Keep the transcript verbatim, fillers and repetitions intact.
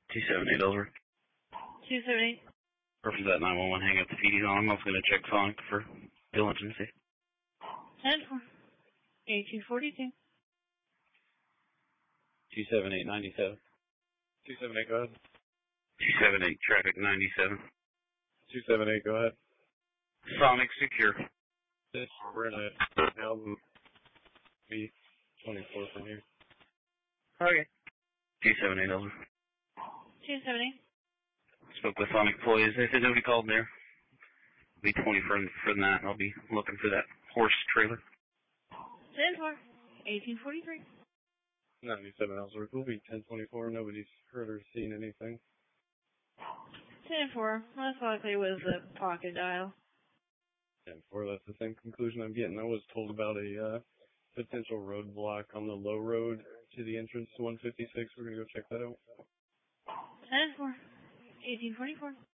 two seven eight over. two seven eight. Perfect, that nine one one, hang up the feedies on him. I was going to check Sonic for diligence. ten four. eighteen forty-two. two seven eight ninety-seven. two seven eight, go ahead. two seven eight, traffic ninety-seven. two seven eight, go ahead. Sonic secure. We're in a album B twenty-four from here. Okay. two seven eight over. two seven eight. Spoke with Sonic employees. They said nobody called there. Be twenty for, for that, and I'll be looking for that horse trailer. ten four. eighteen forty-three. ninety-seven Ellsworth. We'll be ten twenty-four. Nobody's heard or seen anything. ten four. Most likely was a pocket dial. ten four. That's the same conclusion I'm getting. I was told about a uh, potential roadblock on the low road to the entrance to one fifty-six. We're going to go check that out. ten four. eighteen forty-four.